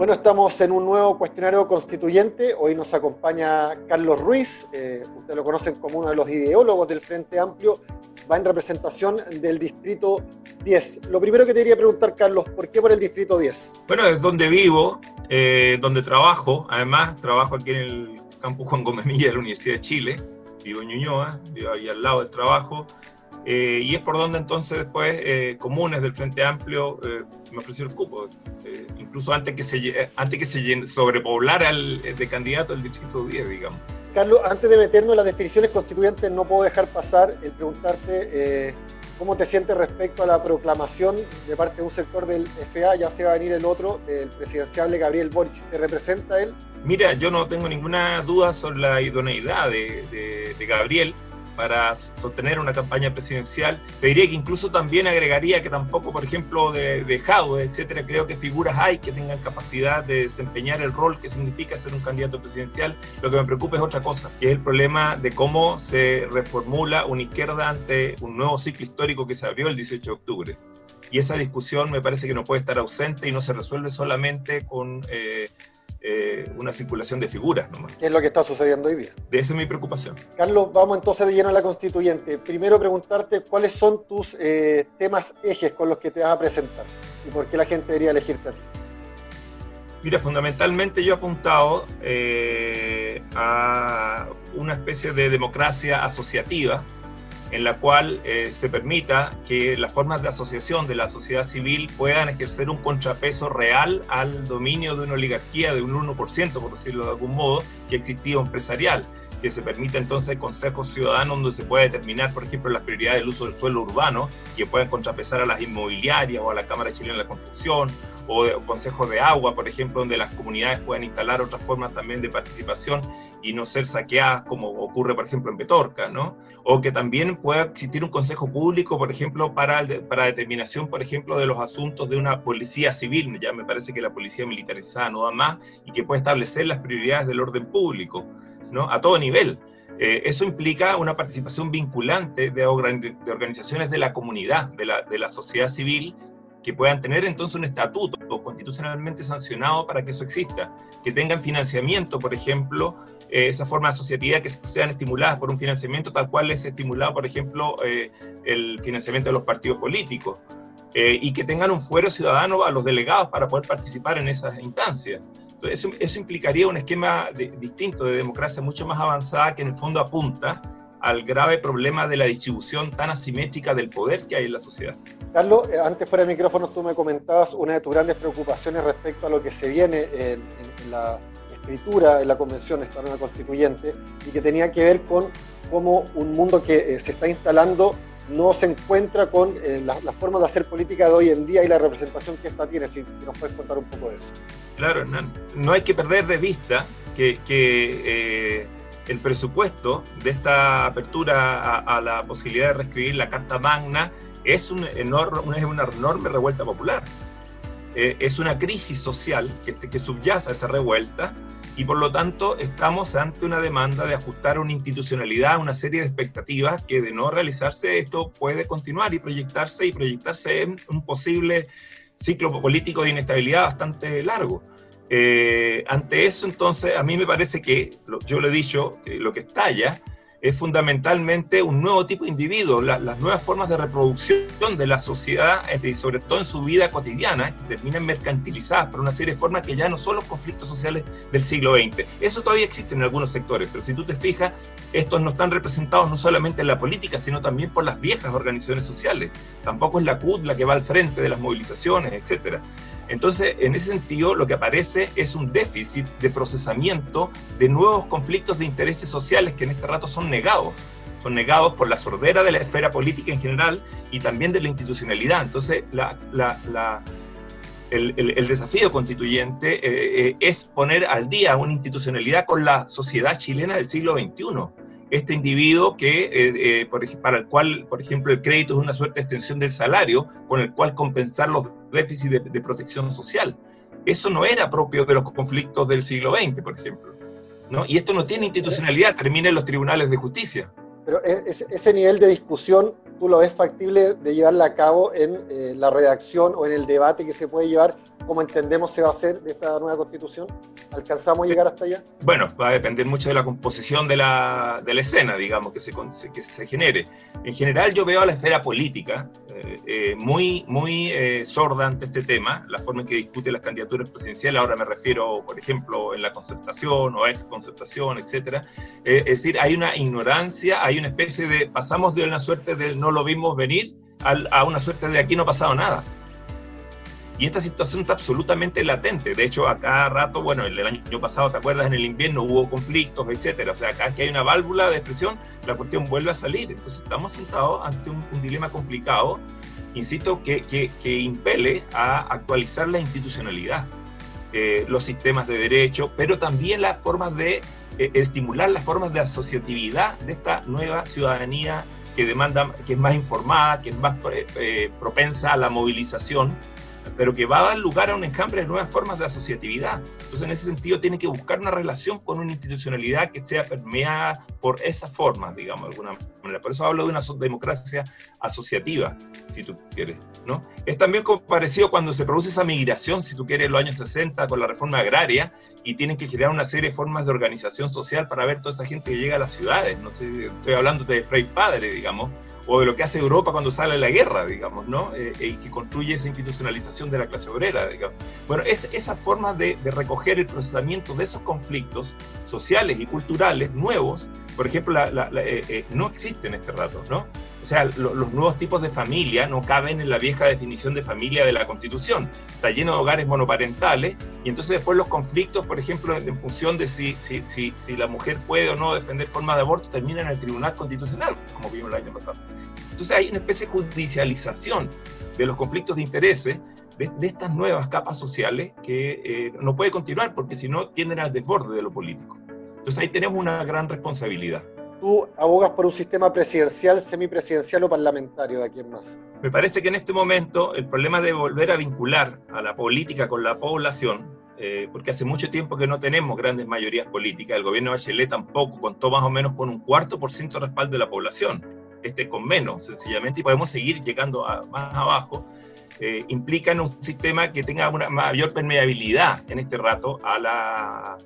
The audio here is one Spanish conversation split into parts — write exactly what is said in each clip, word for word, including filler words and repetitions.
Bueno, estamos en un nuevo cuestionario constituyente. Hoy nos acompaña Carlos Ruiz, eh, ustedes lo conocen como uno de los ideólogos del Frente Amplio, va en representación del Distrito diez. Lo primero que te quería preguntar, Carlos, ¿por qué por el Distrito diez? Bueno, es donde vivo, eh, donde trabajo. Además, trabajo aquí en el campus Juan Gómez Milla de la Universidad de Chile. Vivo en Ñuñoa, vivo ahí al lado del trabajo. Eh, y es por donde entonces después eh, comunes del Frente Amplio eh, me ofreció el cupo, eh, incluso antes que se, antes que se sobrepoblara el, de candidato al Distrito diez, digamos. Carlos, antes de meternos en las definiciones constituyentes, no puedo dejar pasar el preguntarte eh, cómo te sientes respecto a la proclamación de parte de un sector del F A, ya se va a venir el otro, del presidenciable Gabriel Boric. ¿Te representa él? Mira, yo no tengo ninguna duda sobre la idoneidad de, de, de Gabriel para sostener una campaña presidencial. Te diría que incluso también agregaría que tampoco, por ejemplo, de, de Jaude, etcétera, creo que figuras hay que tengan capacidad de desempeñar el rol que significa ser un candidato presidencial. Lo que me preocupa es otra cosa, que es el problema de cómo se reformula una izquierda ante un nuevo ciclo histórico que se abrió el dieciocho de octubre. Y esa discusión me parece que no puede estar ausente y no se resuelve solamente con eh, Eh, una circulación de figuras nomás. ¿Qué es lo que está sucediendo hoy día? De esa es mi preocupación. Carlos, vamos entonces de lleno a la constituyente. Primero preguntarte cuáles son tus eh, temas ejes con los que te vas a presentar y por qué la gente debería elegirte a ti. Mira, fundamentalmente yo he apuntado eh, a una especie de democracia asociativa en la cual eh, se permita que las formas de asociación de la sociedad civil puedan ejercer un contrapeso real al dominio de una oligarquía de un uno por ciento, por decirlo de algún modo, que existía empresarial, que se permita entonces consejos ciudadanos donde se pueda determinar, por ejemplo, las prioridades del uso del suelo urbano, que puedan contrapesar a las inmobiliarias o a la Cámara Chilena de la Construcción, o, de, o consejos de agua, por ejemplo, donde las comunidades puedan instalar otras formas también de participación y no ser saqueadas como ocurre, por ejemplo, en Petorca, ¿no? O que también pueda existir un consejo público, por ejemplo, para, para determinación, por ejemplo, de los asuntos de una policía civil. Ya me parece que la policía militarizada no da más y que puede establecer las prioridades del orden público, ¿no? A todo nivel. Eh, eso implica una participación vinculante de, organ de organizaciones de la comunidad, de la, de la sociedad civil, que puedan tener entonces un estatuto constitucionalmente sancionado para que eso exista, que tengan financiamiento, por ejemplo, eh, esa forma asociativa, que sean estimuladas por un financiamiento tal cual es estimulado, por ejemplo, eh, el financiamiento de los partidos políticos, eh, y que tengan un fuero ciudadano a los delegados para poder participar en esas instancias. Entonces, eso, eso implicaría un esquema de, distinto de democracia mucho más avanzada que en el fondo apunta al grave problema de la distribución tan asimétrica del poder que hay en la sociedad. Carlos, antes fuera de micrófono tú me comentabas una de tus grandes preocupaciones respecto a lo que se viene en, en, en la escritura, en la convención de esta nueva constituyente, y que tenía que ver con cómo un mundo que eh, se está instalando no se encuentra con eh, las la formas de hacer política de hoy en día y la representación que esta tiene. Si, si nos puedes contar un poco de eso. Claro, Hernán. No hay que perder de vista que, que eh, el presupuesto de esta apertura a, a la posibilidad de reescribir la Carta Magna es, un enorme, una, una enorme revuelta popular. Eh, es una crisis social que, que subyace a esa revuelta y por lo tanto estamos ante una demanda de ajustar una institucionalidad, una serie de expectativas que de no realizarse esto puede continuar y proyectarse y proyectarse en un posible ciclo político de inestabilidad bastante largo. Eh, ante eso, entonces, a mí me parece que, yo lo he dicho, que lo que estalla es fundamentalmente un nuevo tipo de individuo, la, las nuevas formas de reproducción de la sociedad, y sobre todo en su vida cotidiana, que terminan mercantilizadas por una serie de formas que ya no son los conflictos sociales del siglo veinte. Eso todavía existe en algunos sectores, pero si tú te fijas, estos no están representados no solamente en la política, sino también por las viejas organizaciones sociales. Tampoco es la C U T la que va al frente de las movilizaciones, etcétera. Entonces, en ese sentido, lo que aparece es un déficit de procesamiento de nuevos conflictos de intereses sociales que en este rato son negados. Son negados por la sordera de la esfera política en general y también de la institucionalidad. Entonces, la, la, la, el, el, el desafío constituyente eh, eh, es poner al día una institucionalidad con la sociedad chilena del siglo veintiuno. Este individuo que, eh, eh, por, para el cual, por ejemplo, el crédito es una suerte de extensión del salario, con el cual compensar los déficits de, de protección social. Eso no era propio de los conflictos del siglo veinte, por ejemplo, ¿no? Y esto no tiene institucionalidad, termina en los tribunales de justicia. Pero ese, ese nivel de discusión ¿tú lo ves factible de llevarla a cabo en eh, la redacción o en el debate que se puede llevar, como entendemos se va a hacer de esta nueva Constitución? ¿Alcanzamos a llegar hasta allá? Bueno, va a depender mucho de la composición de la, de la escena, digamos, que se, que se genere. En general yo veo a la esfera política eh, eh, muy, muy eh, sorda ante este tema, la forma en que discute las candidaturas presidenciales, ahora me refiero, por ejemplo, en la concertación o ex concertación, etcétera. Eh, es decir, hay una ignorancia, hay una especie de, pasamos de una suerte del no lo vimos venir a, a una suerte de aquí no ha pasado nada. Y esta situación está absolutamente latente. De hecho, a cada rato, bueno, el, el año pasado, ¿te acuerdas? En el invierno hubo conflictos, etcétera. O sea, cada que hay una válvula de expresión, la cuestión vuelve a salir. Entonces, estamos sentados ante un, un dilema complicado, insisto, que, que, que impele a actualizar la institucionalidad, eh, los sistemas de derecho, pero también las formas de eh, estimular las formas de asociatividad de esta nueva ciudadanía que demanda, que es más informada, que es más eh, propensa a la movilización, pero que va a dar lugar a un enjambre de nuevas formas de asociatividad. Entonces, en ese sentido, tiene que buscar una relación con una institucionalidad que sea permeada por esa forma, digamos, de alguna manera. Por eso hablo de una democracia asociativa, si tú quieres, ¿no? Es también como parecido cuando se produce esa migración, si tú quieres, en los años sesenta, con la reforma agraria, y tienen que crear una serie de formas de organización social para ver toda esa gente que llega a las ciudades. No sé, estoy hablando de Frei Padre, digamos, o de lo que hace Europa cuando sale de la guerra, digamos, ¿no? Eh, y que construye esa institucionalización de la clase obrera, digamos. Bueno, es, esa forma de, de recoger el procesamiento de esos conflictos sociales y culturales nuevos, por ejemplo, la, la, la, eh, eh, no existe en este rato, ¿no? O sea, lo, los nuevos tipos de familia no caben en la vieja definición de familia de la Constitución. Está lleno de hogares monoparentales, y entonces después los conflictos, por ejemplo, en función de si, si, si, si la mujer puede o no defender formas de aborto, terminan en el Tribunal Constitucional, como vimos el año pasado. Entonces hay una especie de judicialización de los conflictos de intereses de, de estas nuevas capas sociales que eh, no puede continuar, porque si no tienden al desborde de lo político. Entonces ahí tenemos una gran responsabilidad. ¿Tú abogas por un sistema presidencial, semipresidencial o parlamentario de aquí en más? Me parece que en este momento el problema de volver a vincular a la política con la población, eh, porque hace mucho tiempo que no tenemos grandes mayorías políticas, el gobierno de Bachelet tampoco contó más o menos con un cuarto por ciento de respaldo de la población, este con menos, sencillamente, y podemos seguir llegando a, más abajo, eh, implican un sistema que tenga una mayor permeabilidad en este rato a la...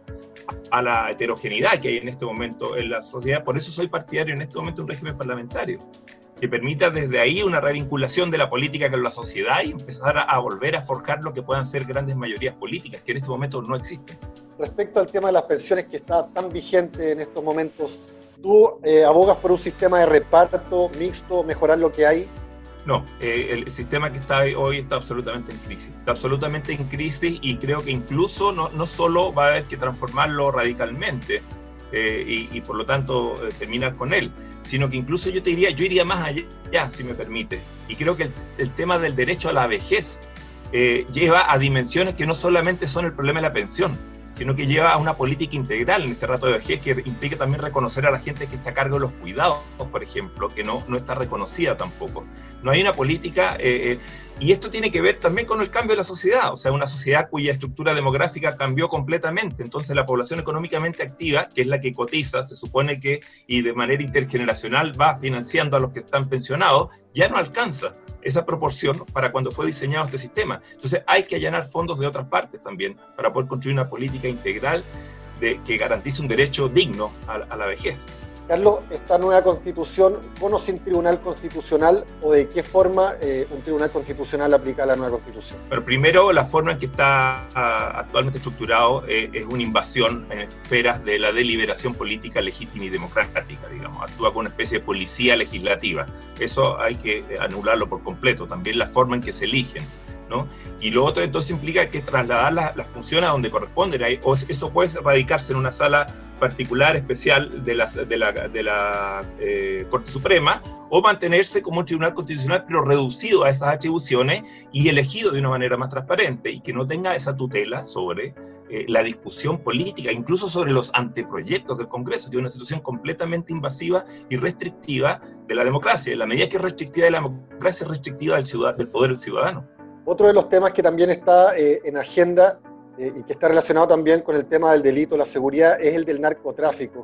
a la heterogeneidad que hay en este momento en la sociedad. Por eso soy partidario en este momento de un régimen parlamentario, que permita desde ahí una revinculación de la política con la sociedad y empezar a, a volver a forjar lo que puedan ser grandes mayorías políticas, que en este momento no existen. Respecto al tema de las pensiones, que está tan vigente en estos momentos, ¿tú eh, abogas por un sistema de reparto mixto, mejorar lo que hay? No, eh, el sistema que está hoy está absolutamente en crisis, está absolutamente en crisis, y creo que incluso no, no solo va a haber que transformarlo radicalmente eh, y, y por lo tanto eh, terminar con él, sino que incluso yo te diría, yo iría más allá, si me permite, y creo que el, el tema del derecho a la vejez eh, lleva a dimensiones que no solamente son el problema de la pensión, sino que lleva a una política integral en este rato de vejez, que implica también reconocer a la gente que está a cargo de los cuidados, por ejemplo, que no, no está reconocida tampoco. No hay una política, eh, eh, y esto tiene que ver también con el cambio de la sociedad, o sea, una sociedad cuya estructura demográfica cambió completamente. Entonces la población económicamente activa, que es la que cotiza, se supone que, y de manera intergeneracional va financiando a los que están pensionados, ya no alcanza esa proporción para cuando fue diseñado este sistema. Entonces hay que allanar fondos de otras partes también para poder construir una política integral de, que garantice un derecho digno a, a la vejez. Carlos, esta nueva constitución, ¿con o sin tribunal constitucional, o de qué forma eh, un tribunal constitucional aplica a la nueva constitución? Pero primero, la forma en que está uh, actualmente estructurado eh, es una invasión en esferas de la deliberación política legítima y democrática, digamos. Actúa como una especie de policía legislativa. Eso hay que anularlo por completo. También la forma en que se eligen, ¿no? Y lo otro entonces implica que trasladar las la funciones a donde corresponden. O eso puede radicarse en una sala particular, especial de la, de la, de la eh, Corte Suprema, o mantenerse como un tribunal constitucional, pero reducido a esas atribuciones y elegido de una manera más transparente, y que no tenga esa tutela sobre eh, la discusión política, incluso sobre los anteproyectos del Congreso, que es una situación completamente invasiva y restrictiva de la democracia. En la medida que es restrictiva de la democracia, es restrictiva del, ciudad, del poder del ciudadano. Otro de los temas que también está eh, en agenda eh, y que está relacionado también con el tema del delito, la seguridad, es el del narcotráfico.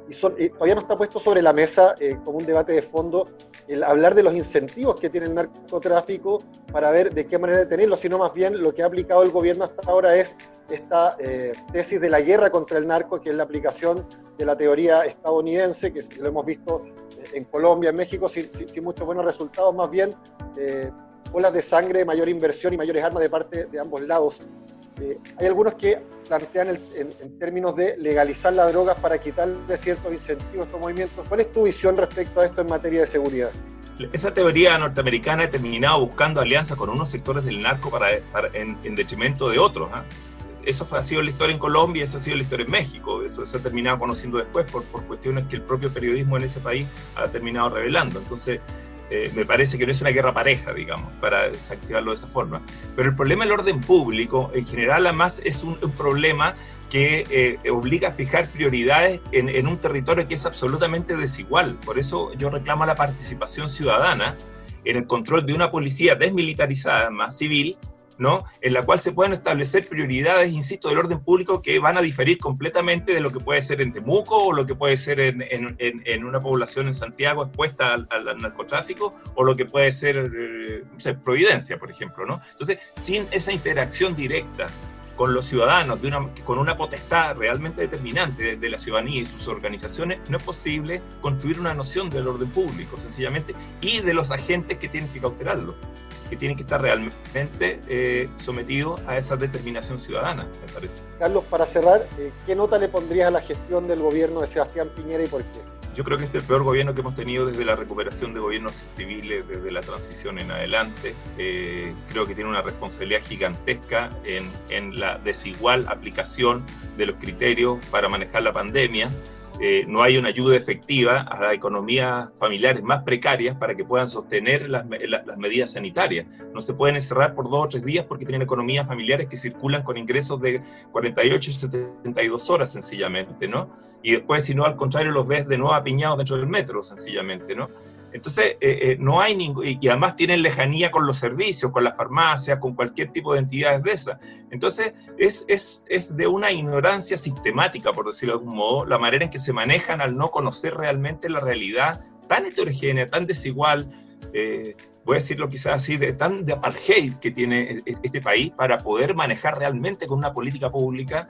y, son, y todavía no está puesto sobre la mesa eh, como un debate de fondo el hablar de los incentivos que tiene el narcotráfico para ver de qué manera detenerlo, sino más bien lo que ha aplicado el gobierno hasta ahora es esta eh, tesis de la guerra contra el narco, que es la aplicación de la teoría estadounidense, que lo hemos visto en Colombia, en México, sin, sin, sin muchos buenos resultados, más bien eh, olas de sangre, mayor inversión y mayores armas de parte de ambos lados. Eh, hay algunos que plantean el, en, en términos de legalizar las drogas para quitarle ciertos incentivos a estos movimientos. ¿Cuál es tu visión respecto a esto en materia de seguridad? Esa teoría norteamericana ha terminado buscando alianzas con unos sectores del narco para, para, en, en detrimento de otros, ¿eh? Eso fue, ha sido la historia en Colombia, eso ha sido la historia en México, eso se ha terminado conociendo después por, por cuestiones que el propio periodismo en ese país ha terminado revelando. Entonces, eh, me parece que no es una guerra pareja, digamos, para desactivarlo de esa forma. Pero el problema del orden público, en general, además, es un, un problema que eh, obliga a fijar prioridades en, en un territorio que es absolutamente desigual. Por eso yo reclamo la participación ciudadana en el control de una policía desmilitarizada, más civil, ¿no? En la cual se pueden establecer prioridades, insisto, del orden público que van a diferir completamente de lo que puede ser en Temuco o lo que puede ser en, en, en, en una población en Santiago expuesta al, al narcotráfico o lo que puede ser, eh, no sé, Providencia, por ejemplo, ¿no? Entonces, sin esa interacción directa con los ciudadanos, de una, con una potestad realmente determinante de, de la ciudadanía y sus organizaciones, no es posible construir una noción del orden público, sencillamente, y de los agentes que tienen que cautelarlo, que tienen que estar realmente eh, sometidos a esa determinación ciudadana, me parece. Carlos, para cerrar, eh, ¿qué nota le pondrías a la gestión del gobierno de Sebastián Piñera y por qué? Yo creo que este es el peor gobierno que hemos tenido desde la recuperación de gobiernos civiles, desde la transición en adelante. Eh, creo que tiene una responsabilidad gigantesca en, en la desigual aplicación de los criterios para manejar la pandemia. Eh, no hay una ayuda efectiva a las economías familiares más precarias para que puedan sostener las, las, las medidas sanitarias. No se pueden encerrar por dos o tres días porque tienen economías familiares que circulan con ingresos de cuarenta y ocho y setenta y dos horas sencillamente, ¿no? Y después, si no, al contrario, los ves de nuevo apiñados dentro del metro sencillamente, ¿no? Entonces, eh, eh, no hay ningún... Y además tienen lejanía con los servicios, con las farmacias, con cualquier tipo de entidades de esas. Entonces, es, es, es de una ignorancia sistemática, por decirlo de algún modo, la manera en que se manejan al no conocer realmente la realidad tan heterogénea, tan desigual, eh, voy a decirlo quizás así, de, tan de apartheid que tiene este país para poder manejar realmente con una política pública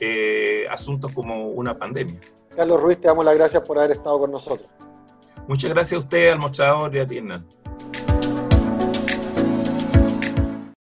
eh, asuntos como una pandemia. Carlos Ruiz, te damos las gracias por haber estado con nosotros. Muchas gracias a usted, al mostrador y a Tiernan.